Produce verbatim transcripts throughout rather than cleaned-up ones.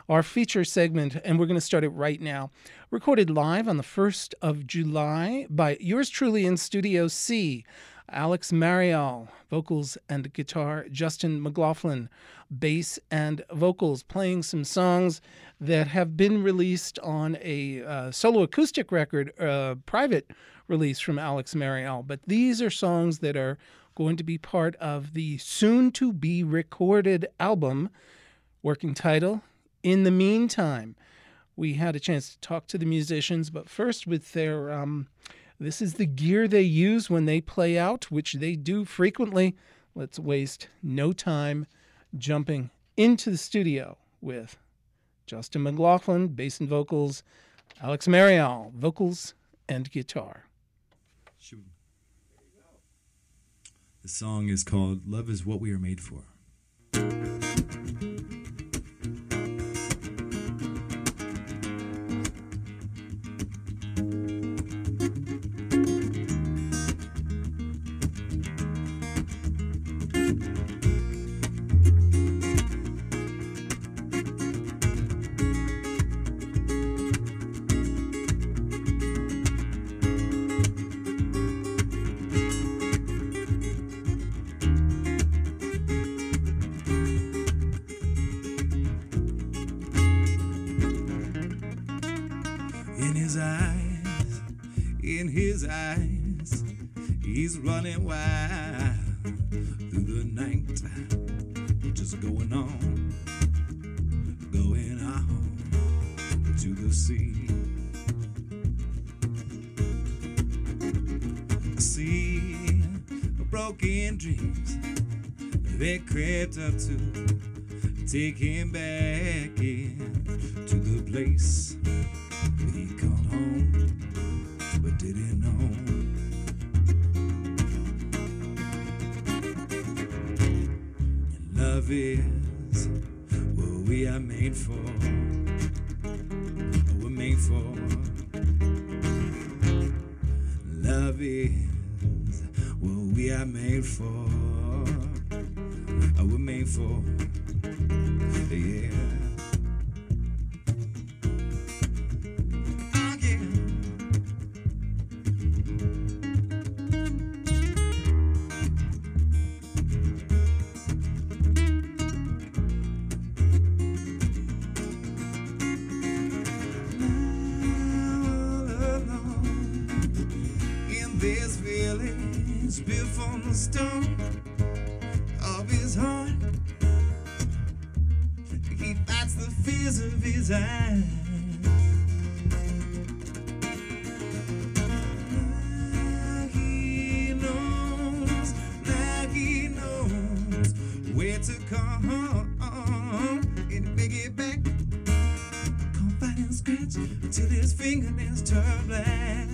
our feature segment, and we're going to start it right now. Recorded live on the first of July by yours truly in Studio C, Alex Marial, vocals and guitar, Justin McLaughlin, bass and vocals, playing some songs that have been released on a uh, solo acoustic record, uh, private release from Alex Marial. But these are songs that are going to be part of the soon-to-be recorded album, working title, In the Meantime. We had a chance to talk to the musicians, but first with their, um, this is the gear they use when they play out, which they do frequently. Let's waste no time jumping into the studio with Justin McLaughlin, bass and vocals, Alex Marial, vocals and guitar. Shoot. The song is called Love is What We Are Made For. He's running wild through the night, just going on, going on to the sea. See, broken dreams, they crept up to take him back in to the place he called home, but didn't know. Love is what we are made for, what we're made for. Love is what we are made for, what we're made for, yeah. Built from the stone of his heart, he fights the fears of his eyes. Now he knows, now he knows where to come and make it back. Come fight and scratch until his fingernails turn black.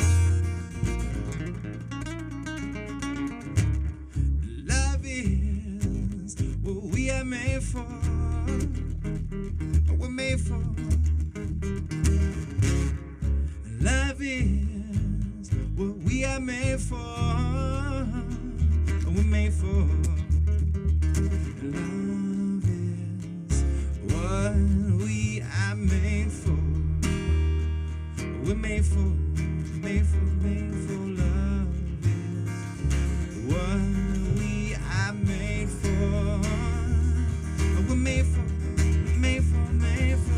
Made for, we're made for. Love is what we are made for, we're made for. Love is what we are made for, we're made for, made for, made for. Love is what we are made for. We're made for, made for, made for.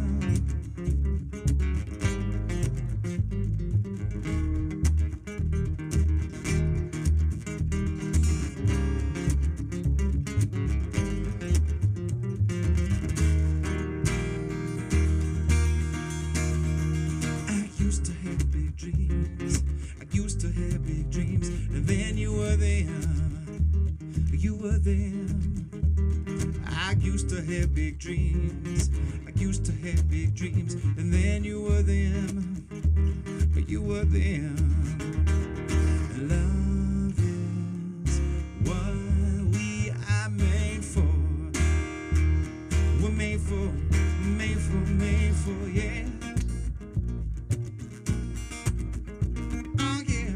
I used to have big dreams. I used to have big dreams. And then you were there. You were there. I used to have big dreams. I used to have big dreams. And then you were them. You were them. Love is what we are made for. We're made for, made for, made for, yeah. Oh, yeah.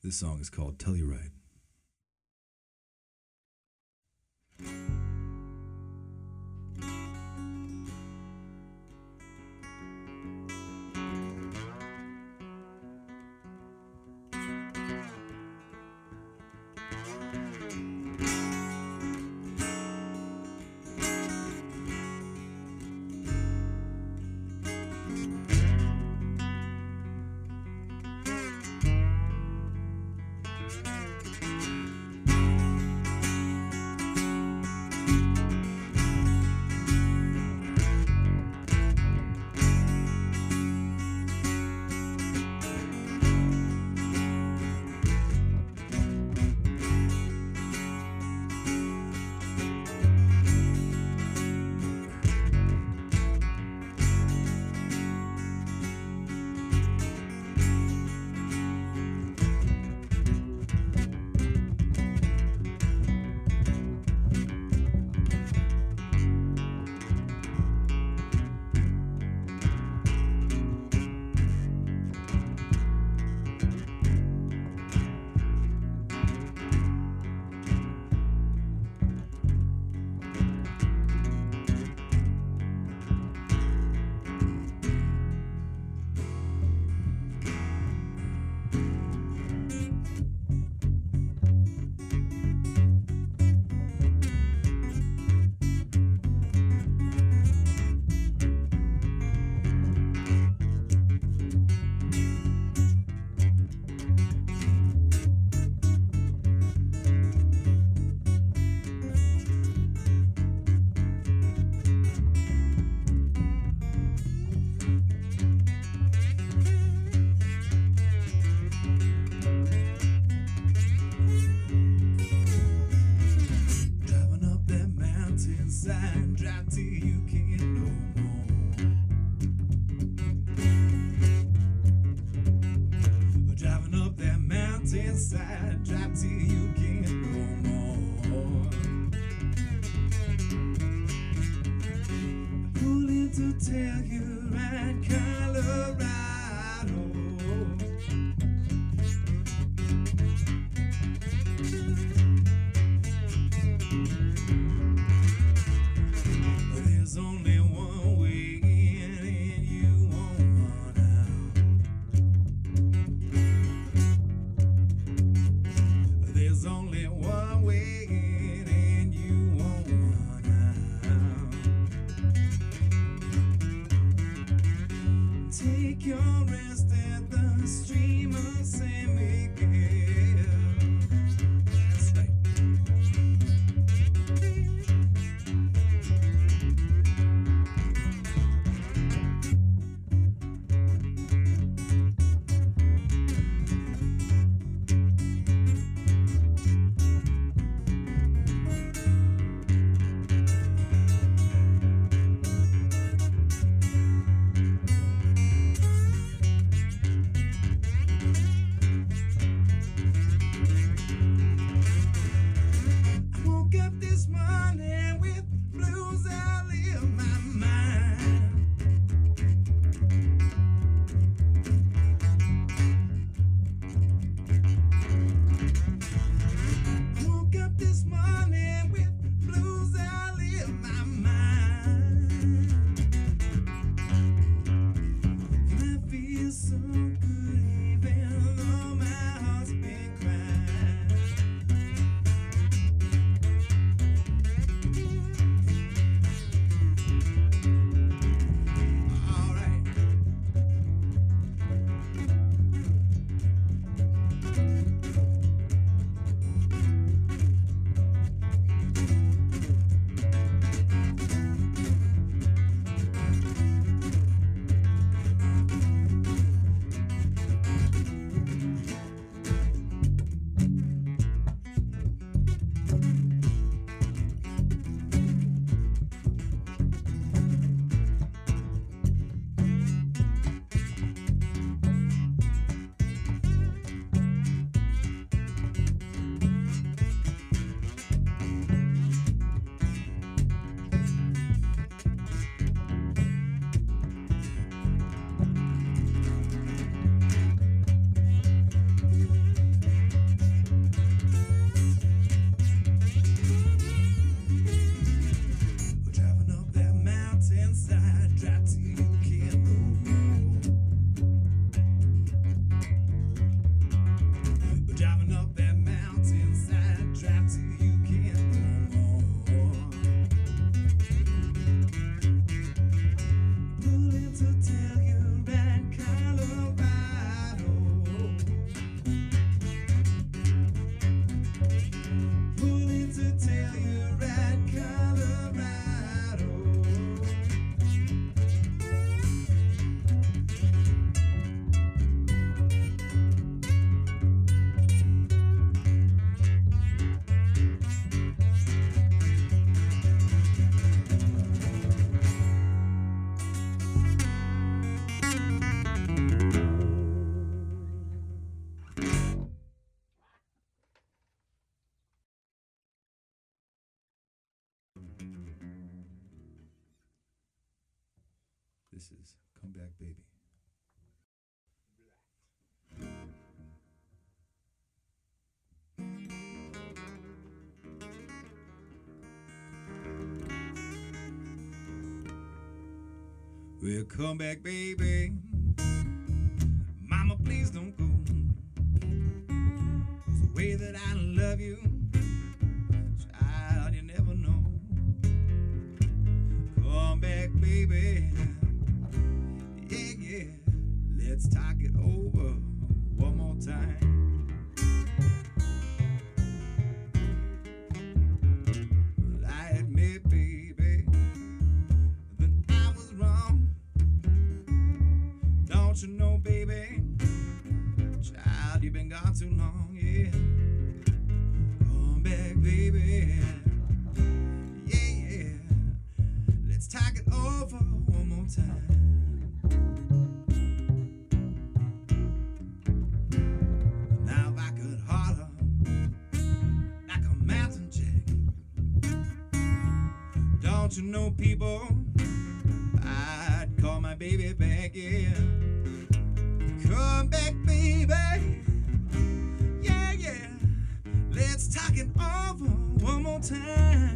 This song is called Telluride. Inside, drive till you can't no more. Pull into Telluride, Colorado. There's only one way in and you won't run out. There's only one way in and you won't run out. Take your rest at the stream of San Miguel. That's right. I woke up this morning with blues all in my mind. I woke up this morning with blues all in my mind. And I feel so good even though my heart's been crying. All right. This is Come Back Baby. Well, come back, baby. Mama, please don't go. 'Cause the way that I love you, child, you never know. Come back, baby. Yeah, yeah. Let's talk it over one more time. Well, I admit, baby, that I was wrong. Don't you know, baby? Child, you've been gone too long, yeah. Come back, baby. Yeah, yeah. Let's talk it over one more time. Now if I could holler like a mountain jack, don't you know, people, I'd call my baby back, yeah. Come back, baby. Yeah, yeah. Let's talk it over one more time.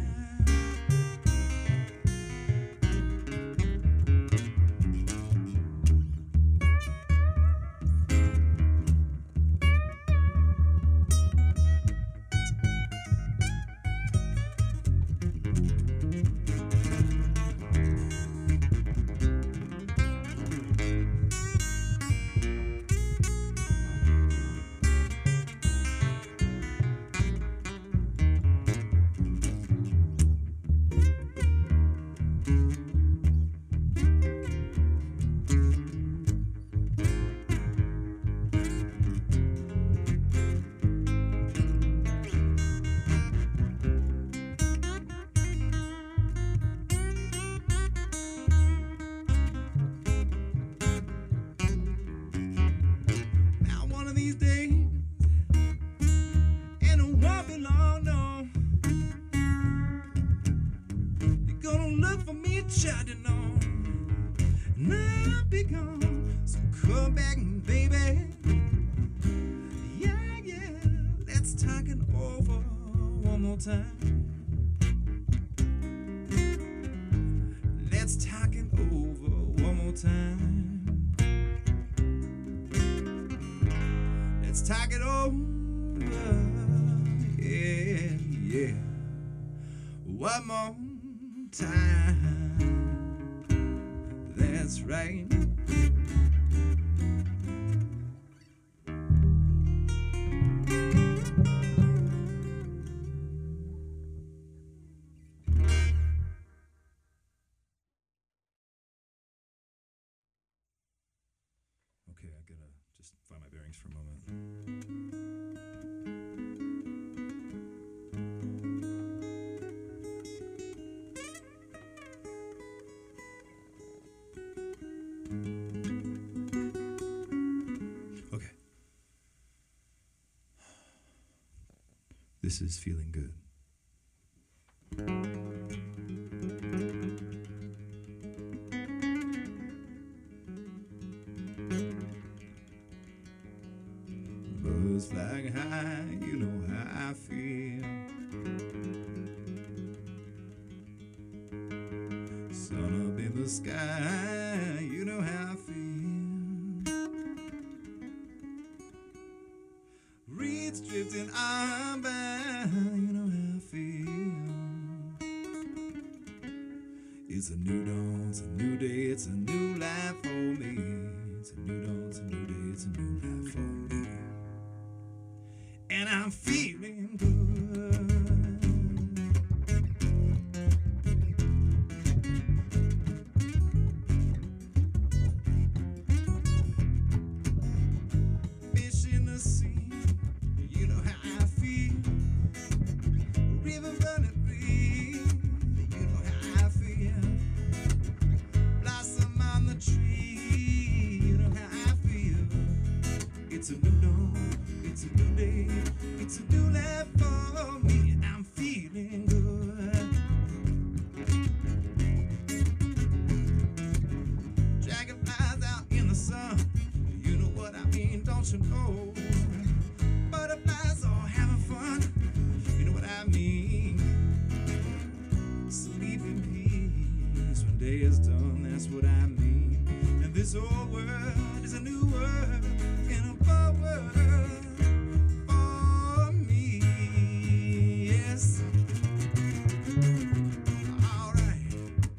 Child, you know, now be gone. So come back, baby. Yeah, yeah. Let's talk it over one more time. Let's talk it over one more time. Let's talk it over. Yeah, yeah. One more time. That's right. Okay, I gotta just find my bearings for a moment. Okay. This is Feeling Good. Birds flying high, you know how I feel. Sun up in the sky, you know how I feel. Reeds drifting on by, you know how I feel. It's a new dawn, it's a new day, it's a new life for me. It's a new dawn, it's a new day, it's a new life for me. And I'm feeling good. Fish in the sea, you know how I feel. River running free, you know how I feel. Blossom on the tree, you know how I feel. It's a new dawn, it's a new day, it's a new life for me, and I'm feeling good. don't you know? Butterflies are having fun, you know what I mean? Sleep in peace when day is done, that's what I mean. And this old world is a new world in a bold world for me, yes. All right.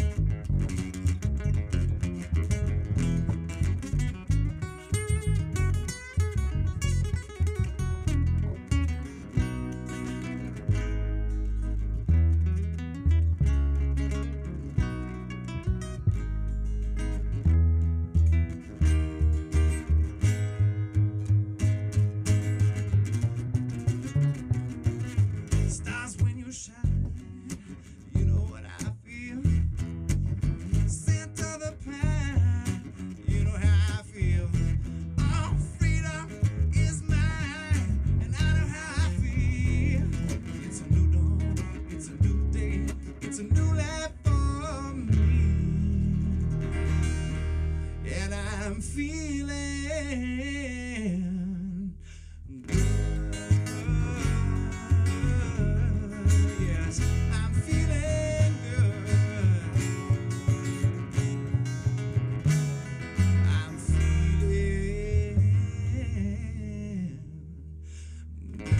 Stars when you shine, you know what I feel. Scent of the pine, you know how I feel. Oh, freedom is mine, and I know how I feel. It's a new dawn, it's a new day, it's a new life for me, and I'm feeling good. Yes, I'm feeling good. I'm feeling good.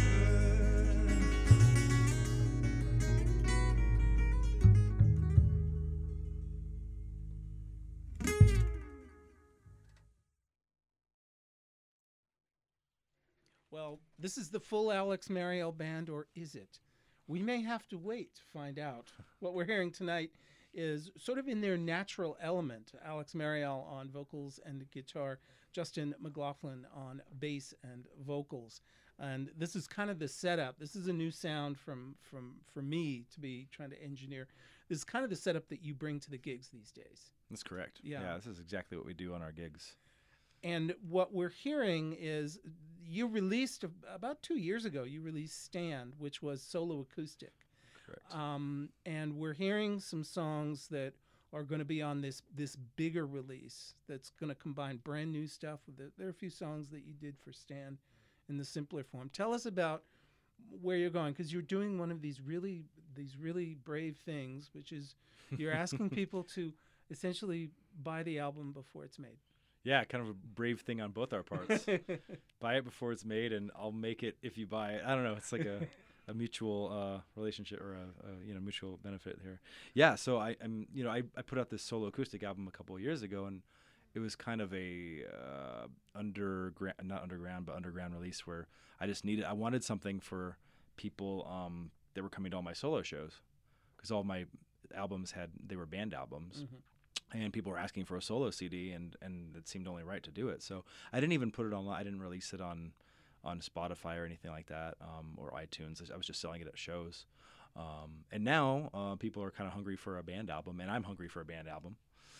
Well, this is the full Alex Mariel band, or is it? We may have to wait to find out. What we're hearing tonight is sort of in their natural element. Alex Mariel on vocals and guitar, Justin McLaughlin on bass and vocals. And this is kind of the setup. This is a new sound from from for me to be trying to engineer. This is kind of the setup that you bring to the gigs these days. That's correct. Yeah. Yeah, this is exactly what we do on our gigs. And what we're hearing is you released ab- about two years ago, you released Stand, which was solo acoustic. Correct. Um, and we're hearing some songs that are going to be on this this bigger release that's going to combine brand new stuff with it. There are a few songs that you did for Stand in the simpler form. Tell us about where you're going, because you're doing one of these really these really brave things, which is you're asking people to essentially buy the album before it's made. Yeah, kind of a brave thing on both our parts. Buy it before it's made, and I'll make it if you buy it. I don't know. It's like a, a mutual uh, relationship or a, a you know mutual benefit here. Yeah. So I, I'm you know I, I put out this solo acoustic album a couple of years ago, and it was kind of a uh, underground, not underground, but underground release where I just needed. I wanted something for people um, that were coming to all my solo shows, because all my albums had they were band albums. Mhm. And people were asking for a solo C D, and, and it seemed only right to do it. So I didn't even put it online. I didn't release it on on Spotify or anything like that, um, or iTunes. I was just selling it at shows. Um, and now uh, people are kind of hungry for a band album, and I'm hungry for a band album.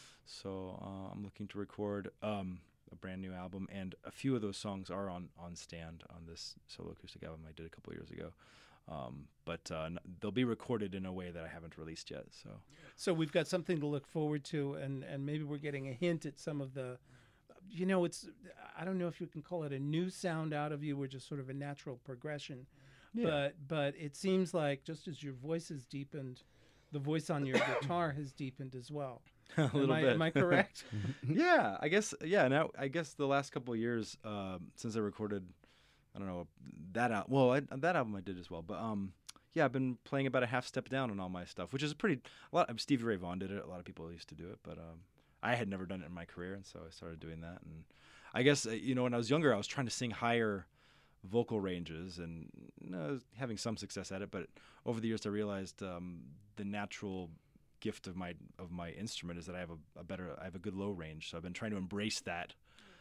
So uh, I'm looking to record um, a brand new album, and a few of those songs are on, on Stand on this solo acoustic album I did a couple years ago. Um, but uh, n- they'll be recorded in a way that I haven't released yet. So So we've got something to look forward to, and, and maybe we're getting a hint at some of the, you know, it's, I don't know if you can call it a new sound out of you or just sort of a natural progression. Yeah. But but it seems like just as your voice has deepened, the voice on your guitar has deepened as well. a Am little I, bit. am I correct? Yeah, I guess. Yeah, now I guess the last couple of years um, since I recorded, I don't know that al- well I, that album I did as well, but um yeah, I've been playing about a half step down on all my stuff, which is pretty a lot. Stevie Ray Vaughan did it. A lot of people used to do it, but um I had never done it in my career, and so I started doing that. And I guess uh, you know when I was younger, I was trying to sing higher vocal ranges, and you know, I was having some success at it. But over the years, I realized um, the natural gift of my of my instrument is that I have a, a better I have a good low range. So I've been trying to embrace that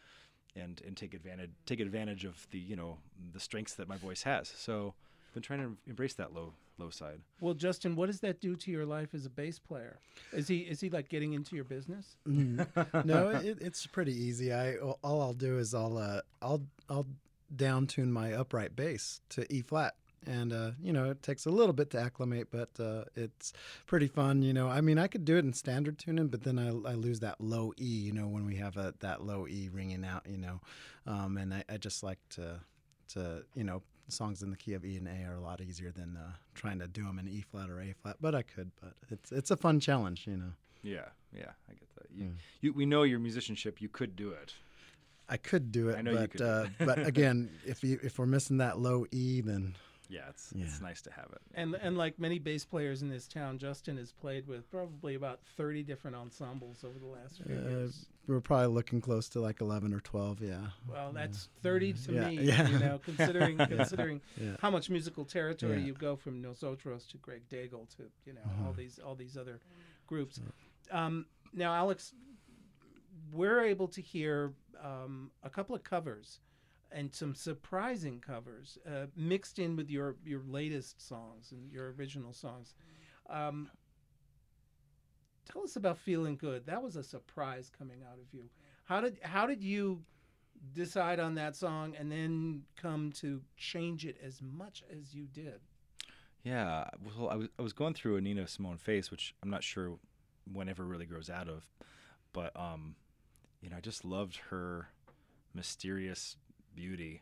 and and take advantage take advantage of the you know the strengths that my voice has. So I've been trying to embrace that low low side. Well, Justin, what does that do to your life as a bass player? Is he is he like getting into your business? Mm. No, it, it's pretty easy. I all I'll do is I'll uh, I'll I'll down tune my upright bass to E flat, and uh, you know, it takes a little bit to acclimate, but uh, it's pretty fun. You know, I mean, I could do it in standard tuning, but then I, I lose that low E. You know, when we have a, that low E ringing out. You know, um, and I, I just like to to you know, songs in the key of E and A are a lot easier than uh, trying to do them in E flat or A flat. But I could. But it's it's a fun challenge. You know. Yeah, yeah, I get that. You, Mm. you, we know your musicianship. You could do it. I could do it, I know you but could do uh, but again, if you if we're missing that low E, then Yeah, it's Yeah. it's nice to have it. And and like many bass players in this town, Justin has played with probably about thirty different ensembles over the last few uh, years. we're probably looking close to like eleven or twelve. Yeah. Well, that's thirty to Yeah, me. yeah. You know, considering considering Yeah. how much musical territory Yeah. you go from Nosotros to Greg Daigle to you know all Mhm. these all these other groups. Um, now, Alex, we're able to hear um, a couple of covers and some surprising covers uh, mixed in with your your latest songs and your original songs. Um, tell us about "Feeling Good." That was a surprise coming out of you. How did how did you decide on that song and then come to change it as much as you did? Yeah, well, I was I was going through a Nina Simone phase, which I'm not sure whenever really grows out of, but um, you know, I just loved her mysterious beauty,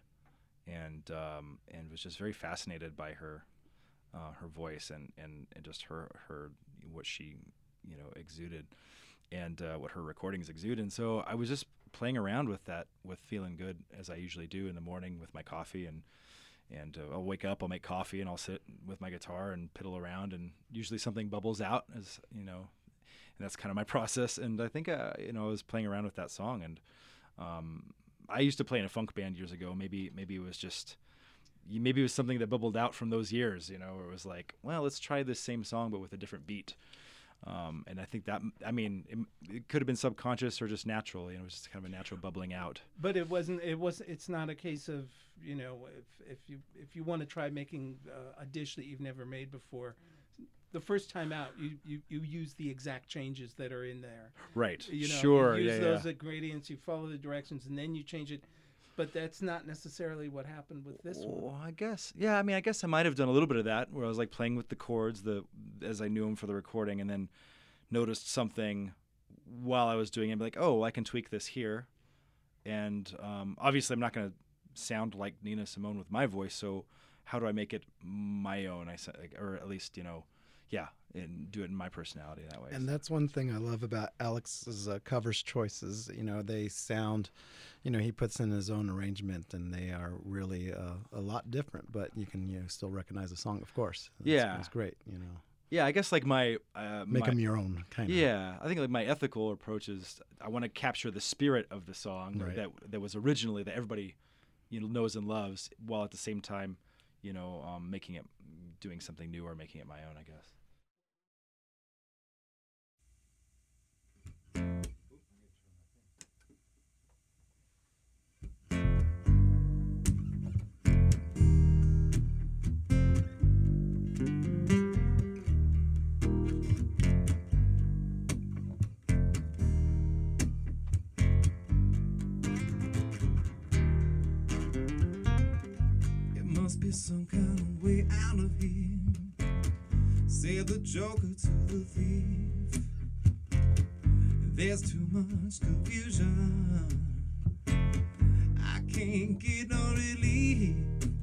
and um, and was just very fascinated by her, uh, her voice and, and, and just her her what she you know exuded, and uh, what her recordings exude. And so I was just playing around with that, with Feeling Good, as I usually do in the morning with my coffee, and and uh, I'll wake up, I'll make coffee, and I'll sit with my guitar and piddle around, and usually something bubbles out, as you know, and that's kind of my process. And I think uh, you know I was playing around with that song, and um, I used to play in a funk band years ago. Maybe maybe it was just maybe it was something that bubbled out from those years, you know, where it was like, well, let's try this same song but with a different beat. Um, and I think that, I mean, it, it could have been subconscious or just natural. You know, it was just kind of a natural bubbling out. But it wasn't. It was. It's not a case of you know if if you if you want to try making uh, a dish that you've never made before, the first time out you, you you use the exact changes that are in there. Right. You know, sure. You use yeah. those yeah. ingredients. You follow the directions, and then you change it. But that's not necessarily what happened with this one. Well, I guess. Yeah. I mean, I guess I might have done a little bit of that, where I was like playing with the chords, the as I knew them for the recording, and then noticed something while I was doing it, like, oh, I can tweak this here. And um, obviously, I'm not going to sound like Nina Simone with my voice. So how do I make it my own? I said, like, or at least, you know, yeah, and do it in my personality that way. And that's one thing I love about Alex's uh, covers choices. You know, they sound, you know, he puts in his own arrangement, and they are really uh, a lot different. But you can, you know, still recognize the song, of course. That's, Yeah. it's great. You know, Yeah, I guess like my uh, make my, them your own kind of. Yeah, I think like my ethical approach is I want to capture the spirit of the song Right. that that was originally that everybody you know knows and loves, while at the same time, you know, um, making it doing something new or making it my own, I guess. It must be some kind of way out of here, said the joker to the thief. There's too much confusion, I can't get no relief.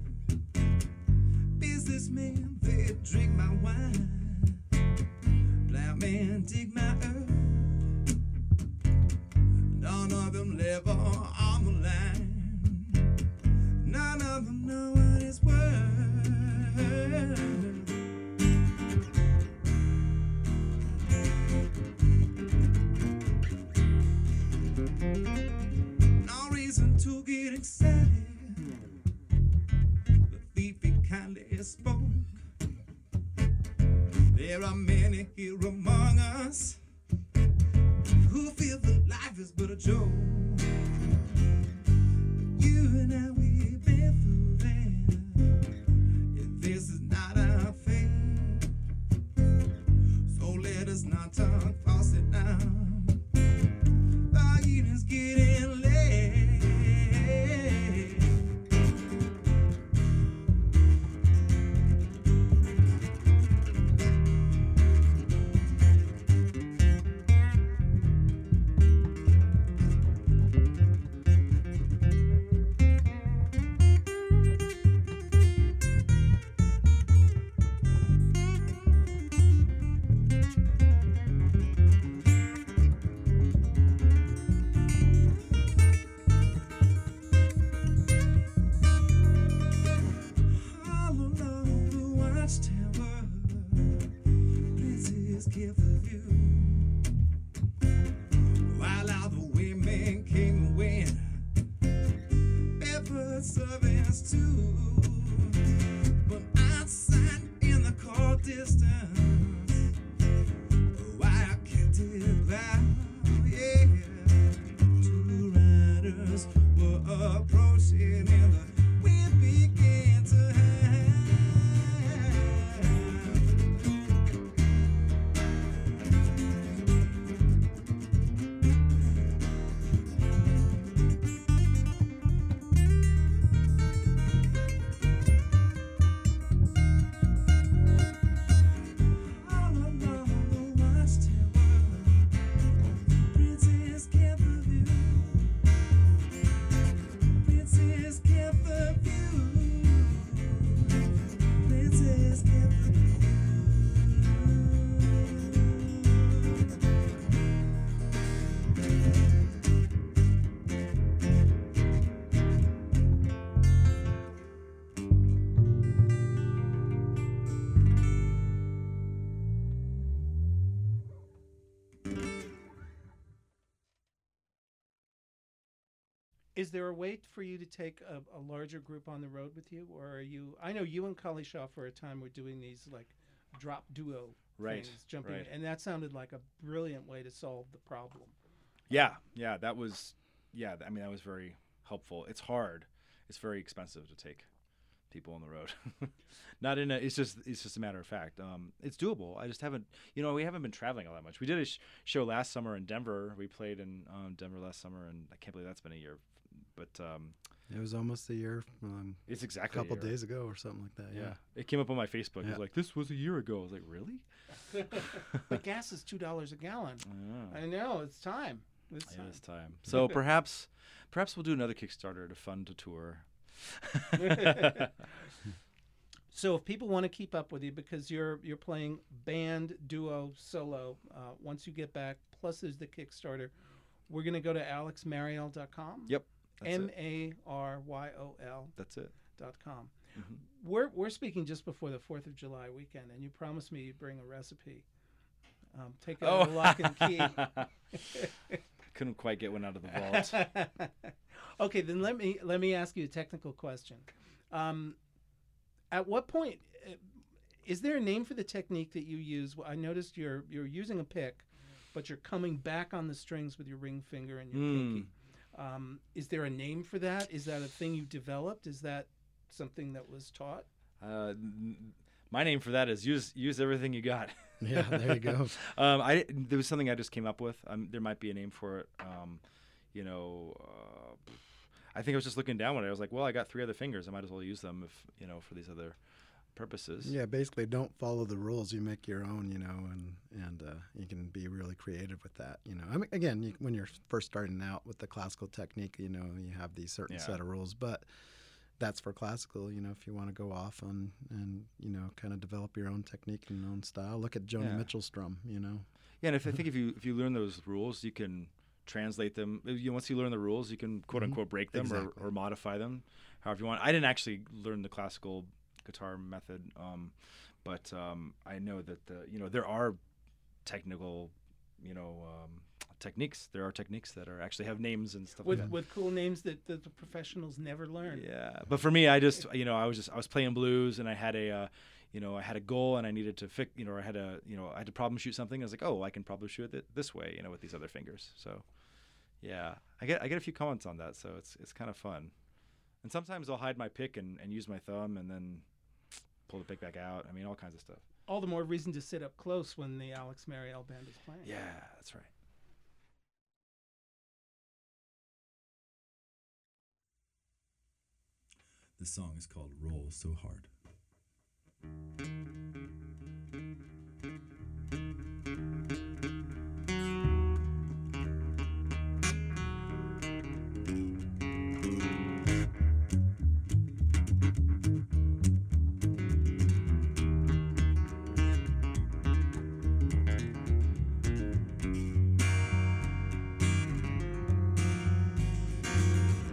Businessmen, they drink my wine, black men dig my earth. None of them live on the line, none of them know what it's worth. No reason to get excited, the thief he kindly spoke. There are many here among us who feel that life is but a joke. You and I, we've been through that. If this is not our fate, so let us not talk false it down. The evening's getting late. Shepherd servants too. But outside in the cold distance, oh, I kept it loud, yeah. Two riders were approaching and the wind began to howl. All along the watchtower, Princess kept the view. Princess kept the view. Princess kept the view. Is there a way for you to take a, a larger group on the road with you, or are you? I know you and Cully Shaw for a time were doing these like drop duo Right, things, jumping, right. and that sounded like a brilliant way to solve the problem. Yeah, yeah, that was, yeah, I mean, that was very helpful. It's hard. It's very expensive to take people on the road. Not in a, it's just, it's just a matter of fact. Um, it's doable. I just haven't, you know, we haven't been traveling all that much. We did a sh- show last summer in Denver. We played in um, Denver last summer, and I can't believe that's been a year. But um, It was almost a year, um, it's a exactly a couple year. days ago or something like that. Yeah. Yeah. It came up on my Facebook. It Yeah. was like, this was a year ago. I was like, really? But gas is two dollars a gallon. I know. I know it's time. It's It time. is time. So perhaps, perhaps we'll do another Kickstarter to fund a tour. So if people want to keep up with you, because you're you're playing band, duo, solo, uh, once you get back, plus there's the Kickstarter, we're going to go to alex mariel dot com. Yep. That's M it. A R Y O L That's it. dot com. Mhm. We're, we're speaking just before the fourth of July weekend, and you promised me you'd bring a recipe. Um, take it out of lock and key. Couldn't quite get one out of the vault. Okay, then let me let me ask you a technical question. Um, at what point uh, is there a name for the technique that you use? Well, I noticed you're you're using a pick, but you're coming back on the strings with your ring finger and your Mm. pinky. Um, is there a name for that? Is that a thing you developed? Is that something that was taught? Uh, n- my name for that is use use everything you got. Yeah, there you go. um, I there was something I just came up with. Um, there might be a name for it. Um, you know, uh, I think I was just looking down one day. I was like, well, I got three other fingers. I might as well use them if you know for these other purposes. Yeah, basically, don't follow the rules. You make your own, you know, and and uh, you can be really creative with that. You know, I mean, again, you, when you're first starting out with the classical technique, you know, you have these certain Yeah. set of rules, but that's for classical. You know, if you want to go off on and you know, kind of develop your own technique and your own style, look at Joni Yeah. Mitchell's drum. You know, Yeah, and if I think if you if you learn those rules, you can translate them. You know, once you learn the rules, you can quote unquote break them Exactly. or, or modify them, however you want. I didn't actually learn the classical guitar method, um, but um, I know that the you know there are technical, you know, um, techniques. There are techniques that are actually have names and stuff With like that. with cool names that, that the professionals never learn. Yeah, but for me, I just you know I was just I was playing blues and I had a uh, you know I had a goal and I needed to fix you know I had a you know I had to problem shoot something. I was like, oh, I can problem shoot it this way, you know, with these other fingers. So yeah, I get I get a few comments on that, so it's it's kind of fun. And sometimes I'll hide my pick and, and use my thumb and then pull the pick back out. I mean, all kinds of stuff. All the more reason to sit up close when the Alex Mariel band is playing. Yeah, that's right. The song is called Roll So Hard.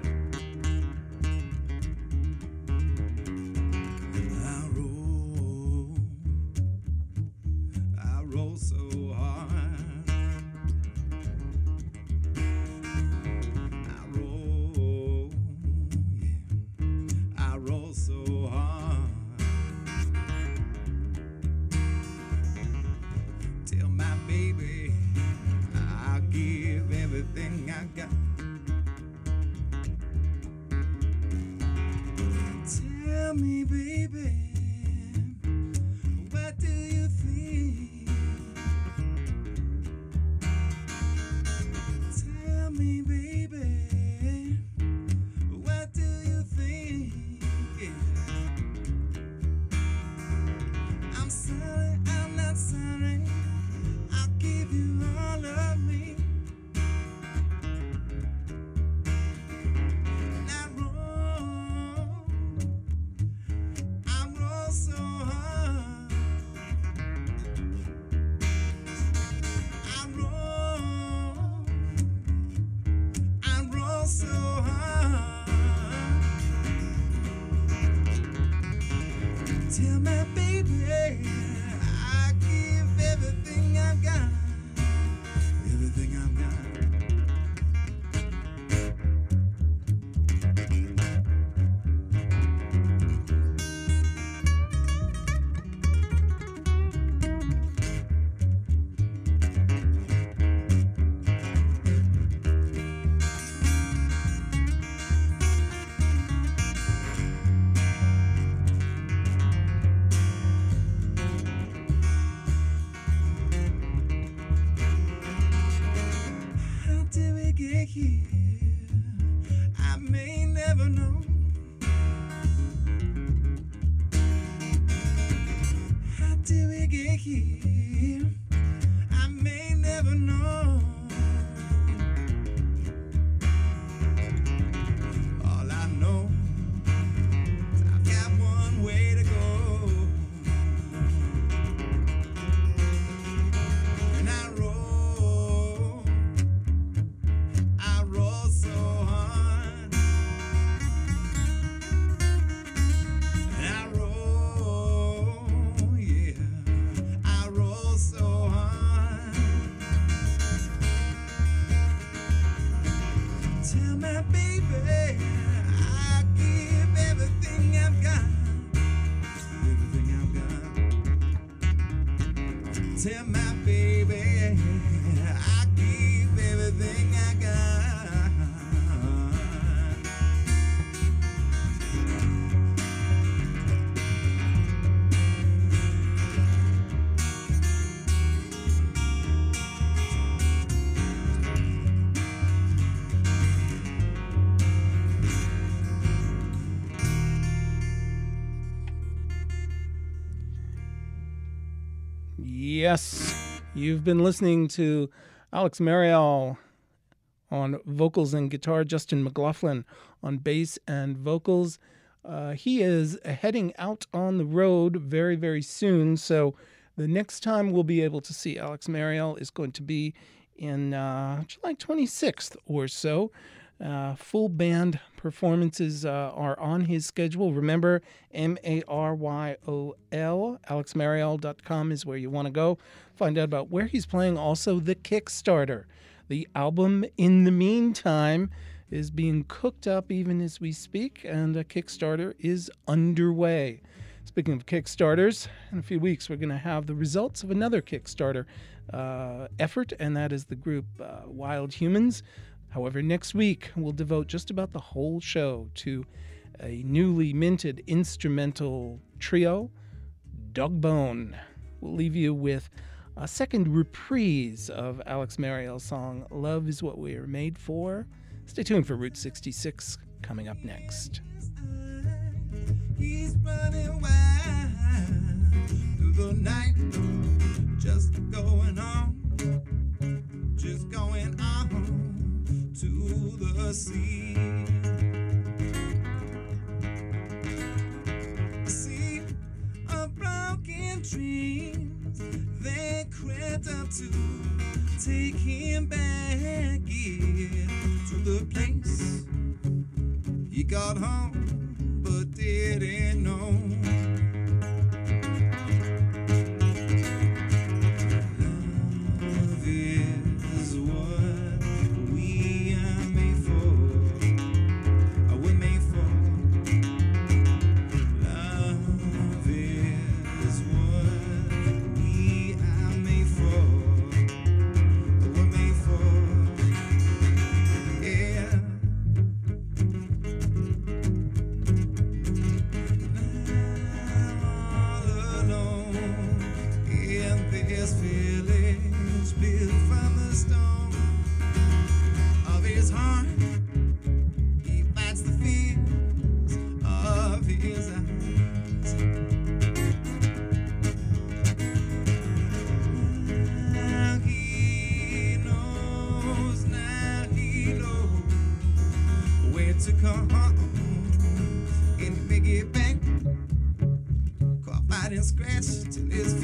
I roll Tell me, baby, what do you think? Tell me, baby, what do you think? Yeah. I'm sorry, I'm not sorry. I'll give you all of me. And I roll, I roll so hard. I roll, I roll so hard. Tell my baby, I give everything I've got, everything I've got. How did we get here? I may never know. How did we get here? I may never know. All I know is I've got one way to go. And I roll, I roll so hard. And I roll, yeah, I roll so hard. Tell my baby, I give everything I've got, everything I've got. Tell my baby, I give everything I got. Yes, you've been listening to Alex Marial on vocals and guitar, Justin McLaughlin on bass and vocals. Uh, he is heading out on the road very, very soon. So the next time we'll be able to see Alex Marial is going to be in uh, July twenty-sixth or so. Uh, full band performances uh, are on his schedule. Remember, M A R Y O L, alex marial dot com is where you want to go. Find out about where he's playing. Also, the Kickstarter. The album, In the Meantime, is being cooked up even as we speak, and a Kickstarter is underway. Speaking of Kickstarters, in a few weeks we're going to have the results of another Kickstarter uh, effort, and that is the group uh, Wild Humans. However, next week we'll devote just about the whole show to a newly minted instrumental trio, Dogbone. We'll leave you with a second reprise of Alex Marial's song, Love is What We Are Made For. Stay tuned for Route sixty-six coming up next. He's running wild through the night, just going on, just going on to the sea. See a broken dreams, they crept up to take him back in to the place he got home but didn't know. Love is what we are made for. We're made for. Love is what we are made for. We're made for. Yeah. and scratch till it's